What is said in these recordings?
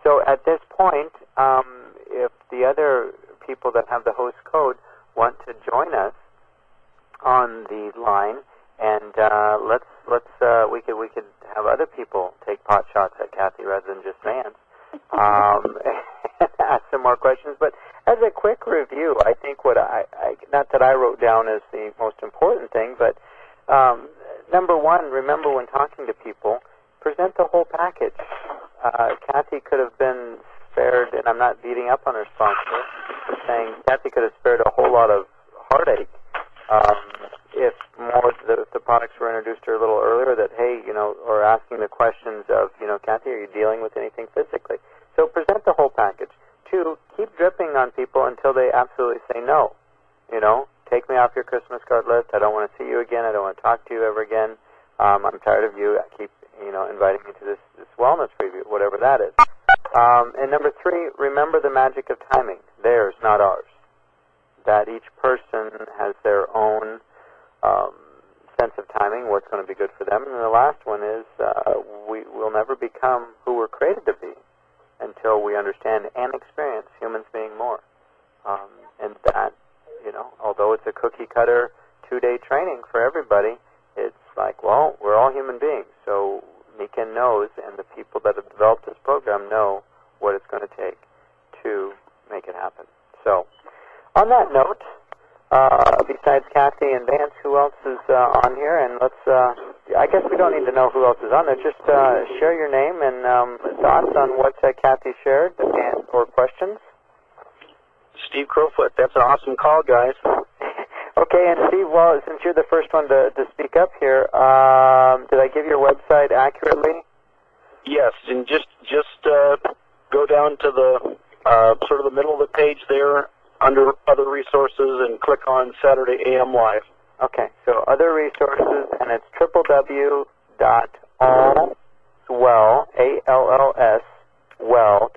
So at this point, if the other people that have the host code want to join us on the line, and we could have other people take pot shots at Kathy rather than just Vance, and ask some more questions. But as a quick review, I think what I not that I wrote down as the most important thing, but number one, remember when talking to people, present the whole package. Kathy could have been spared, and I'm not beating up on her sponsor, but saying Kathy could have spared a whole lot of heartache if more the products were introduced to her a little earlier. That hey, or asking the questions of Kathy, are you dealing with anything physically? So present the whole package. Two, keep dripping on people until they absolutely say no. Take me off your Christmas card list. I don't want to see you again. I don't want to talk to you ever again. I'm tired of you. I keep inviting me to this wellness preview, whatever that is. And number three, remember the magic of timing. Theirs, not ours. That each person has their own sense of timing, what's going to be good for them. And the last one is we will never become who we're created to be until we understand and experience humans being more. And that, although it's a cookie-cutter 2-day training for everybody, it's like, well, we're all human beings. So Niken knows, and the people that have developed this program know what it's going to take to make it happen. So on that note, besides Kathy and Vance, who else is on here? And I guess we don't need to know who else is on there. Just share your name and thoughts on what Kathy shared or questions. Steve Crowfoot. That's an awesome call, guys. Okay, and Steve, well, since you're the first one to speak up here, did I give your website accurately? Yes, and just go down to the sort of the middle of the page there under Other Resources and click on Saturday AM Live. Okay, so Other Resources, and it's www.allswell, A-L-L-S, well,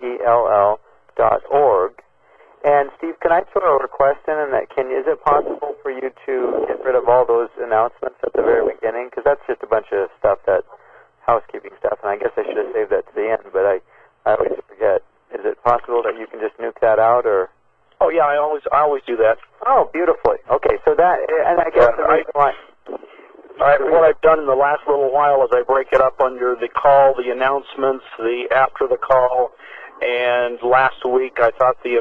W-E-L-L.org. And Steve, can I throw a request in? And is it possible for you to get rid of all those announcements at the very beginning? Because that's just a bunch of stuff, housekeeping stuff, and I guess I should have saved that to the end, but I always forget. Is it possible that you can just nuke that out, or? Oh yeah, I always do that. Oh, beautifully. Okay, so that, and I guess the reason why. What I've done in the last little while is I break it up under the call, the announcements, the after the call. And last week, I thought the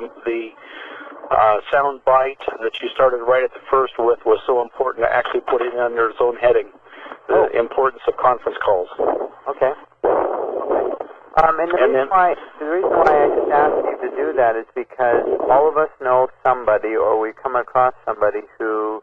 sound bite that you started right at the first with was so important to actually put it under its own heading, the importance of conference calls. Okay. And the reason why I just asked you to do that is because all of us know somebody, or we come across somebody who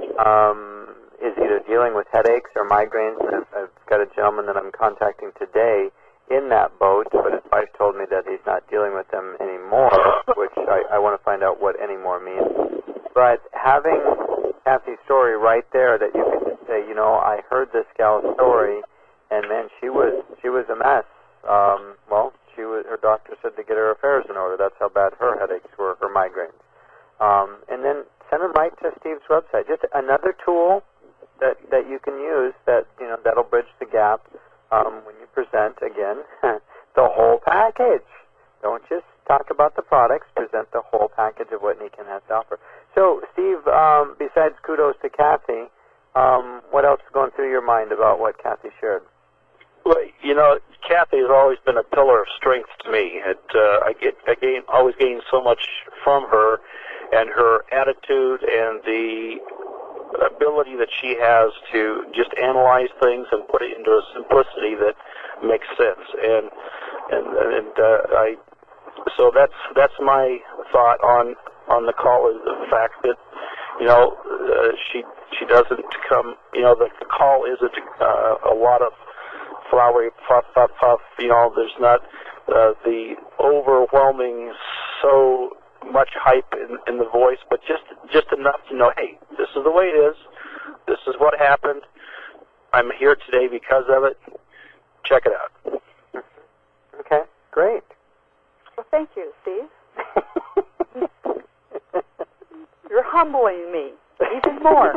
is either dealing with headaches or migraines. And I've got a gentleman that I'm contacting today in that boat, but his wife told me that he's not dealing with them anymore, which I want to find out what anymore means. But having Kathy's story right there, that you can just say, I heard this gal's story, and man, she was a mess. Her doctor said to get her affairs in order. That's how bad her headaches were, her migraines. And then send them right to Steve's website. Just another tool that you can use that'll bridge the gap. When you present, again, the whole package. Don't just talk about the products, present the whole package of what Niken has to offer. So, Steve, besides kudos to Kathy, what else is going through your mind about what Kathy shared? Well, Kathy has always been a pillar of strength to me. I always gain so much from her, and her attitude and the ability that she has to just analyze things and put it into a simplicity that makes sense. So that's my thought on the call, is the fact that she doesn't come. The call isn't a lot of flowery puff. There's not the overwhelming so much hype in the voice, but just enough to know, hey, this is the way it is. This is what happened. I'm here today because of it. Check it out. Okay, great. Well, thank you, Steve. You're humbling me even more.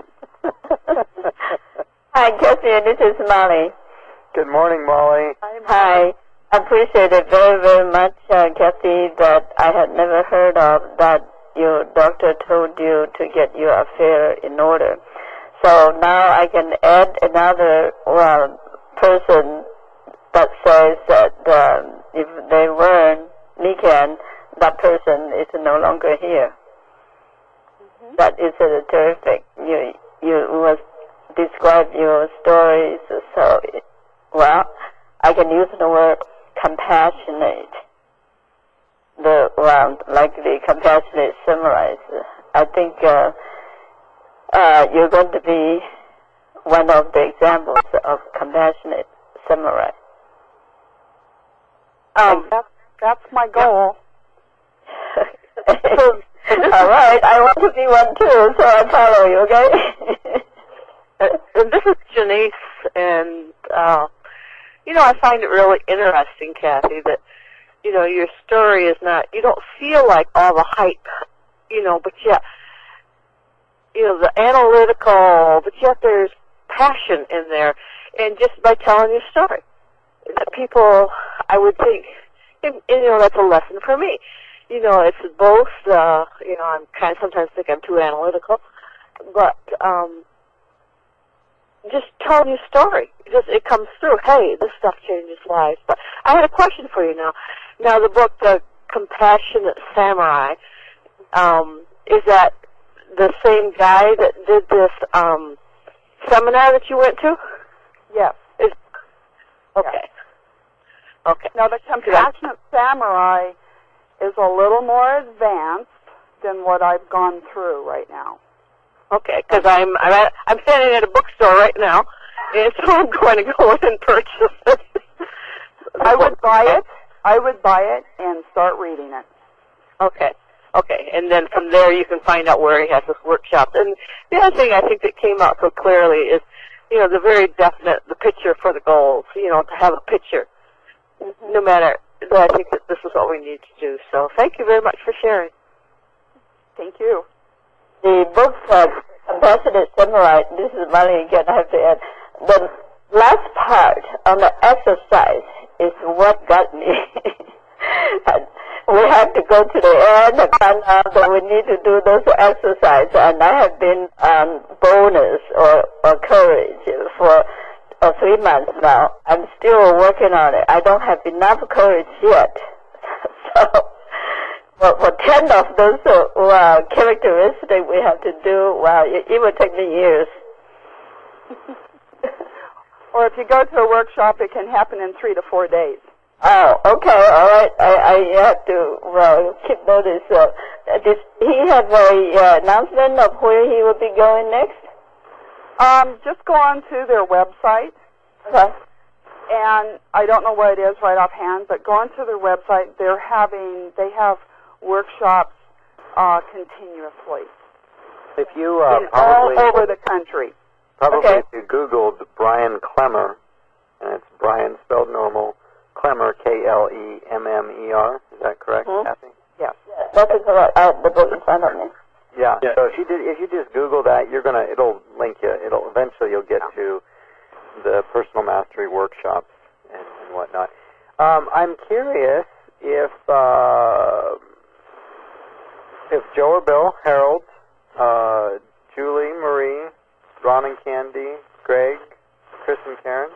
Hi, Catherine. This is Molly. Good morning, Molly. Hi. I appreciate it very, very much, Kathy, that I had never heard of, that your doctor told you to get your affair in order. So now I can add another person that says that if they weren't Nikan, that person is no longer here. Mm-hmm. That is terrific. You must describe your stories so, I can use the word compassionate. Like the compassionate samurai. I think you're going to be one of the examples of compassionate samurai. That's my goal. All right, I want to be one too, so I follow you, okay? And this is Janice, and I find it really interesting, Kathy, that your story is not, you don't feel like all the hype, but yet, the analytical, but yet there's passion in there, and just by telling your story, that people, I would think, that's a lesson for me. It's both, I'm kind of sometimes think I'm too analytical, but just telling your story, it comes through. Hey, this stuff changes lives. But I had a question for you now. Now, the book, The Compassionate Samurai, is that the same guy that did this seminar that you went to? Yes. Okay. Yes. Okay. Now, The Compassionate Samurai is a little more advanced than what I've gone through right now. Okay, because I'm standing at a bookstore right now, and so I'm going to go in and purchase it. I would buy it and start reading it. Okay, and then from there you can find out where he has his workshops. And the other thing I think that came out so clearly is, the very definite, the picture for the goals, to have a picture. Mm-hmm. No matter, I think that this is what we need to do. So thank you very much for sharing. Thank you. The book, Compassionate Samurai, this is Molly again, I have to add, the last part on the exercise is what got me. We have to go to the end and find out that we need to do those exercises, and I have been on bonus or courage for 3 months now. I'm still working on it. I don't have enough courage yet. So, for 10 of those characteristics we have to do, it will take me years. Or if you go to a workshop, it can happen in 3 to 4 days. Oh, okay, all right. I have to keep notice. Does he have a announcement of where he will be going next? Just go on to their website. Okay. And I don't know what it is right offhand, but go onto their website. They have workshops continuously. If you all over the country. Probably okay. If you Googled Brian Klemmer, and it's Brian spelled normal, Klemmer, Klemmer. Is that correct, Kathy? Yes. That is correct. I have the book in front of me. Yeah. So if you just Google that, it'll link you. Eventually you'll get to the personal mastery workshops and whatnot. I'm curious if Joe or Bill, Harold, Julie, Marie, Ron and Candy, Greg, Chris and Karen.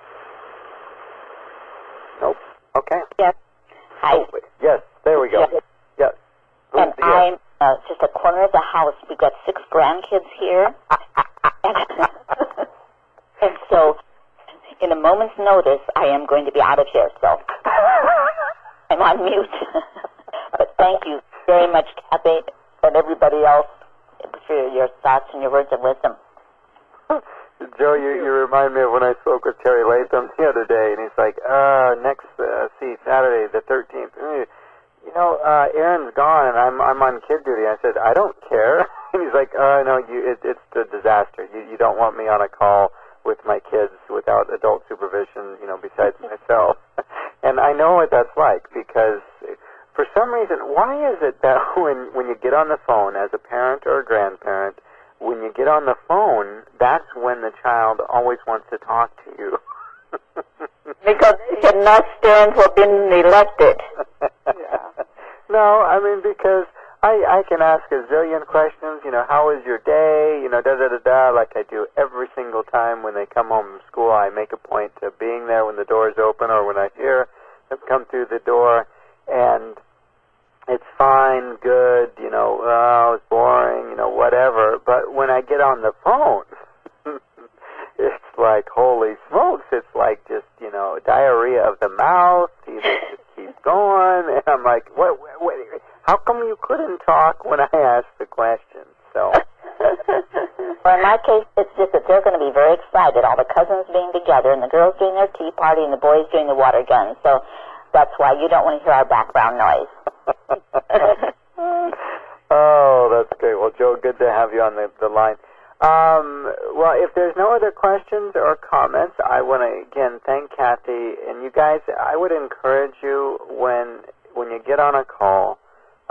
Nope. Okay. Yes. Hi. Yes. There we go. Yes. And I'm just a corner of the house. We've got 6 grandkids here. And so, in a moment's notice, I am going to be out of here, so I'm on mute. But thank you very much, Kathy, and everybody else, for your thoughts and your words of wisdom. Joe, you remind me of when I spoke with Terry Latham the other day, and he's like, next, Saturday the 13th. Aaron's gone, and I'm on kid duty. I said, I don't care. And he's like, no, it's a disaster. You don't want me on a call with my kids without adult supervision, besides myself. And I know what that's like, because for some reason, why is it that when you get on the phone as a parent or a grandparent, when you get on the phone, that's when the child always wants to talk to you? Because they cannot stand for being elected. Yeah. No, I mean, because I can ask a zillion questions, how was your day, da-da-da-da, like I do every single time when they come home from school. I make a point of being there when the doors open or when I hear them come through the door, and it's fine, good, oh, it's boring, whatever. But when I get on the phone, it's like, holy smokes, it's like just, diarrhea of the mouth, either just keeps going, and I'm like, what, how come you couldn't talk when I asked the question? So. Well, in my case, it's just that they're going to be very excited, all the cousins being together, and the girls doing their tea party, and the boys doing the water gun. So that's why you don't want to hear our background noise. Oh, that's great. Well, Joe, good to have you on the line. Well, if there's no other questions or comments, I want to, again, thank Kathy. And you guys, I would encourage you when you get on a call,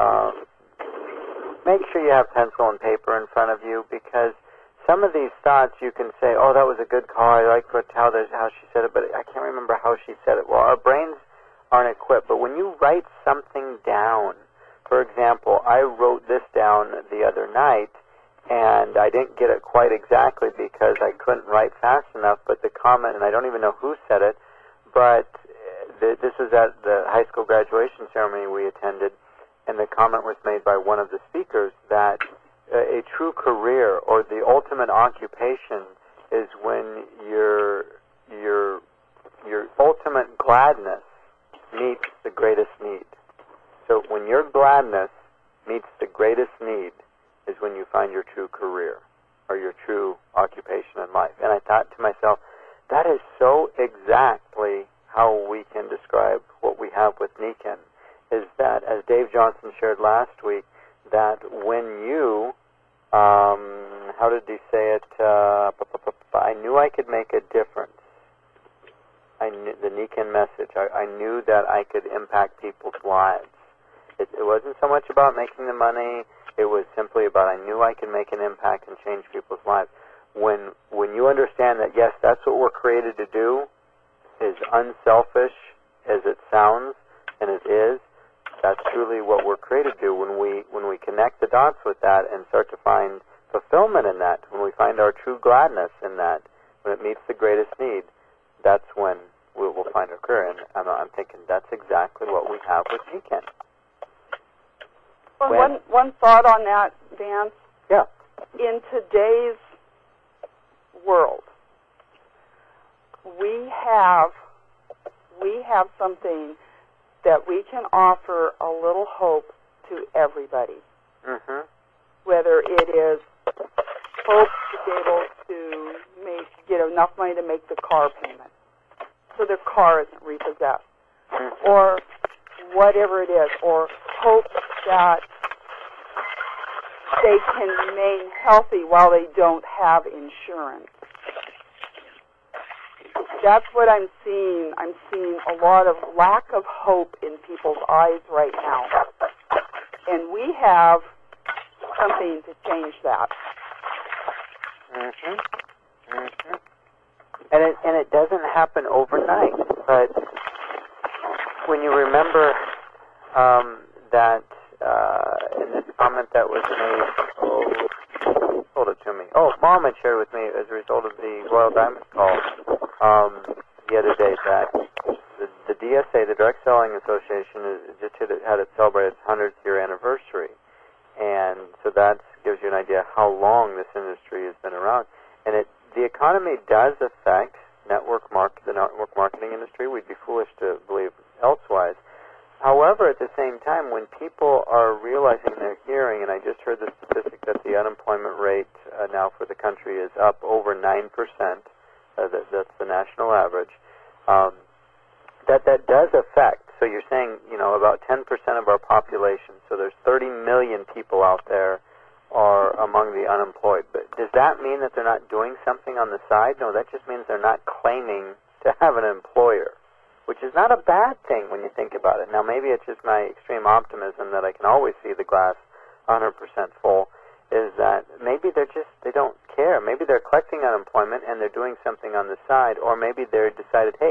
make sure you have pencil and paper in front of you, because some of these thoughts you can say, oh, that was a good call. I like how she said it, but I can't remember how she said it. Well, our brains aren't equipped. But when you write something down, for example, I wrote this down the other night, and I didn't get it quite exactly because I couldn't write fast enough, but the comment, and I don't even know who said it, but this was at the high school graduation ceremony we attended, and the comment was made by one of the speakers that a true career or the ultimate occupation is when your ultimate gladness meets the greatest need. So when your gladness meets the greatest need is when you find your true career or your true occupation in life. And I thought to myself, that is so exactly how we can describe what we have with Niken, is that, as Dave Johnson shared last week, that when you, how did he say it? I knew I could make a difference. I knew the Niken message. I knew that I could impact people's lives. It wasn't so much about making the money. It was simply about I knew I could make an impact and change people's lives. When you understand that, yes, that's what we're created to do, as unselfish as it sounds, and it is, that's truly what we're created to do. When we connect the dots with that and start to find fulfillment in that, when we find our true gladness in that, when it meets the greatest need, that's when we'll find our career. And I'm thinking that's exactly what we have with Niken. Well, one thought on that, Dan. Yeah. In today's world, we have something that we can offer a little hope to everybody. Mm-hmm. Whether it is hope to be able to get enough money to make the car payment, so their car isn't repossessed, Mm-hmm. or whatever it is, or hope that they can remain healthy while they don't have insurance. That's what I'm seeing. I'm seeing a lot of lack of hope in people's eyes right now. And we have something to change that. Mm-hmm. Mm-hmm. And it doesn't happen overnight, but when you remember that in this comment that was made, told it to me. Oh, Mom had shared with me as a result of the Royal Diamond call the other day that the DSA, the Direct Selling Association, had it celebrate its 100th year anniversary, and so that gives you an idea how long this industry has been around. And the economy does affect the network marketing industry. We'd be foolish to believe elsewise. However, at the same time, when people are realizing they're hearing, and I just heard the statistic that the unemployment rate now for the country is up over 9%, that's the national average, that does affect. So you're saying, about 10% of our population, so there's 30 million people out there are among the unemployed. But does that mean that they're not doing something on the side? No, that just means they're not claiming to have an employer, which is not a bad thing when you think about it. Now, maybe it's just my extreme optimism that I can always see the glass 100% full, is that maybe they don't care. Maybe they're collecting unemployment and they're doing something on the side, or maybe they're decided, hey,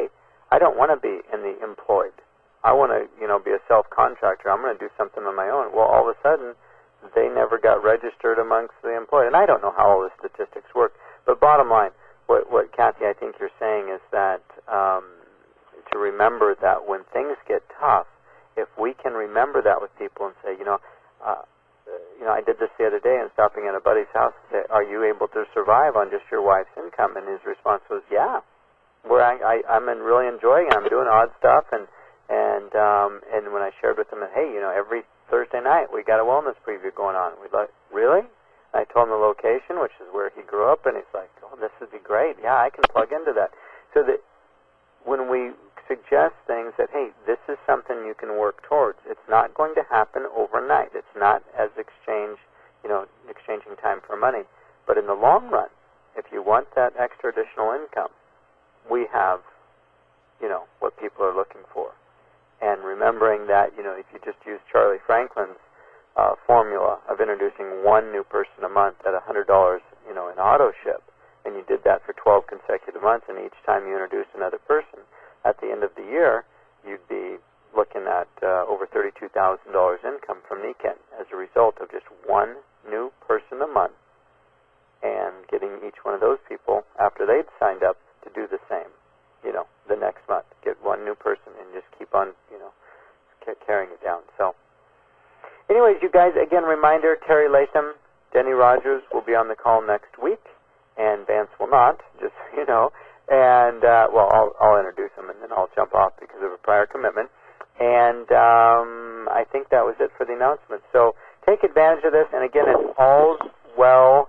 I don't want to be in the employed. I want to, be a self-contractor. I'm going to do something on my own. Well, all of a sudden, they never got registered amongst the employed. And I don't know how all the statistics work. But bottom line, what Kathy, I think you're saying is that to remember that when things get tough, if we can remember that with people and say, I did this the other day and stopping at a buddy's house and say, are you able to survive on just your wife's income? And his response was, yeah. I'm really enjoying it. I'm doing odd stuff. And when I shared with him that, hey, every Thursday night we got a wellness preview going on. We'd like, really? And I told him the location, which is where he grew up, and he's like, oh, this would be great. Yeah, I can plug into that. So that when we suggest things that, hey, this is something you can work towards, it's not going to happen overnight. It's not as exchanging time for money. But in the long run, if you want that extra additional income, we have, what people are looking for. And remembering that, if you just use Charlie Franklin's formula of introducing one new person a month at $100, in auto ship, and you did that for 12 consecutive months, and each time you introduced another person, at the end of the year, you'd be looking at over $32,000 income from NECAN as a result of just one new person a month and getting each one of those people, after they'd signed up, to do the same, the next month. Get one new person and just keep on, carrying it down. So, anyways, you guys, again, reminder, Terry Latham, Denny Rogers will be on the call next week, and Vance will not, just so you know. And, I'll introduce him, and then I'll jump off because of a prior commitment. And I think that was it for the announcement. So take advantage of this. And, again, it's allswell.org,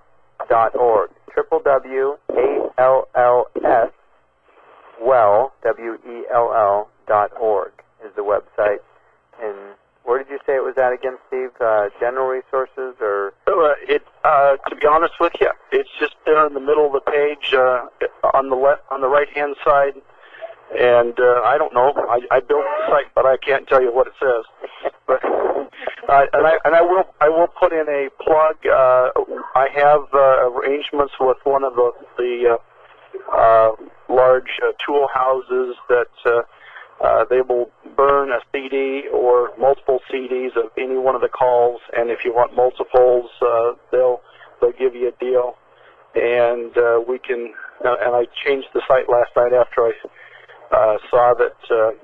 www.alls, well, WELL.org is the website. And where did you say it was at again, Steve? General resources or? To be honest with you, it's just there in the middle of the page on the right-hand side. And I don't know. I built the site, but I can't tell you what it says. But I will put in a plug. I have arrangements with one of the large tool houses that they will burn a CD or multiple CDs of any one of the calls, and if you want multiples, they'll give you a deal. And we can. And I changed the site last night after I saw that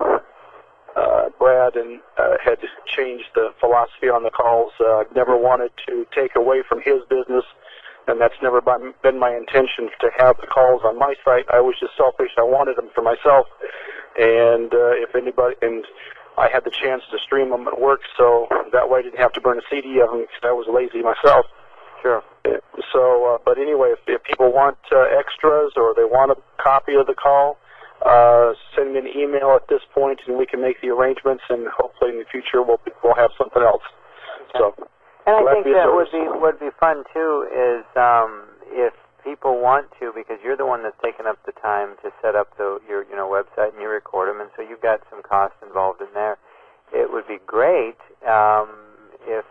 Brad had changed the philosophy on the calls. I've never wanted to take away from his business, and that's never been my intention to have the calls on my site. I was just selfish. I wanted them for myself, and if anybody, and I had the chance to stream them at work, so that way I didn't have to burn a CD of them because I was lazy myself. Sure. So, but anyway, if people want extras or they want a copy of the call, send me an email at this point, and we can make the arrangements. And hopefully, in the future, we'll have something else. Okay. So, and I think that would be fun too is if people want to, because you're the one that's taken up the time to set up your website and you record them, and so you've got some cost involved in there. It would be great if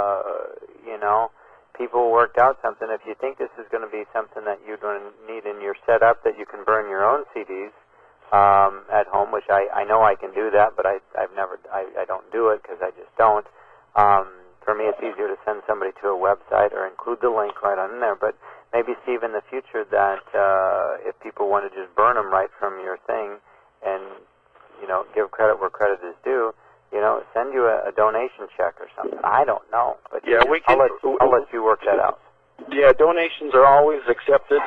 people worked out something. If you think this is going to be something that you're going to need in your setup, that you can burn your own CDs at home, which I know I can do that, but I don't do it because I just don't. For me, it's easier to send somebody to a website or include the link right on in there. But maybe, Steve, in the future, that if people want to just burn them right from your thing and, give credit where credit is due, send you a donation check or something. I don't know. But yeah, I'll let you work that out. Yeah, donations are always accepted,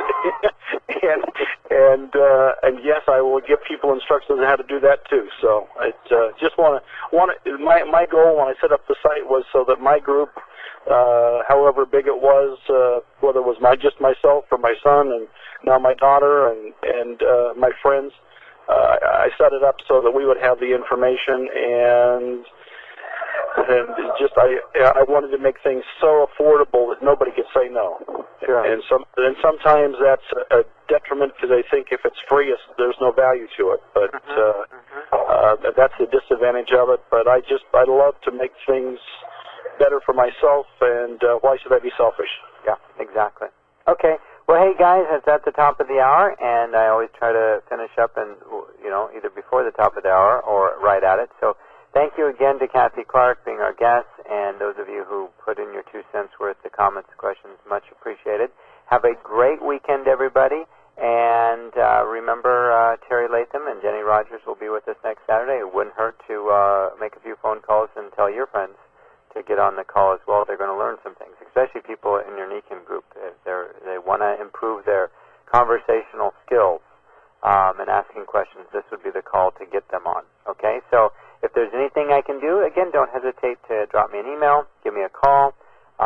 and yes, I will give people instructions on how to do that too. So I just want to. My goal when I set up the site was so that my group, however big it was, whether it was just myself or my son and now my daughter and my friends, I set it up so that we would have the information and just I wanted to make things so affordable that nobody could say no. Sure. And sometimes that's a detriment because I think if it's free, there's no value to it. But that's the disadvantage of it. But I love to make things better for myself, and why should I be selfish? Yeah, exactly. Okay. Well, hey guys, it's at the top of the hour, and I always try to finish up and either before the top of the hour or right at it. So thank you again to Kathy Clark being our guest, and those of you who put in your 2 cents worth, the comments, questions, much appreciated. Have a great weekend, everybody, and remember Terry Latham and Jenny Rogers will be with us next Saturday. It wouldn't hurt to make a few phone calls and tell your friends to get on the call as well. They're going to learn some things, especially people in your NECAM group. They want to improve their conversational skills and asking questions. This would be the call to get them on. Okay, so if there's anything I can do, again, don't hesitate to drop me an email, give me a call,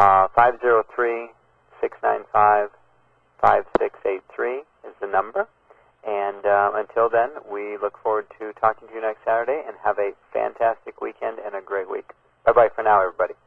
503-695-5683 is the number. And until then, we look forward to talking to you next Saturday, and have a fantastic weekend and a great week. Bye-bye for now, everybody.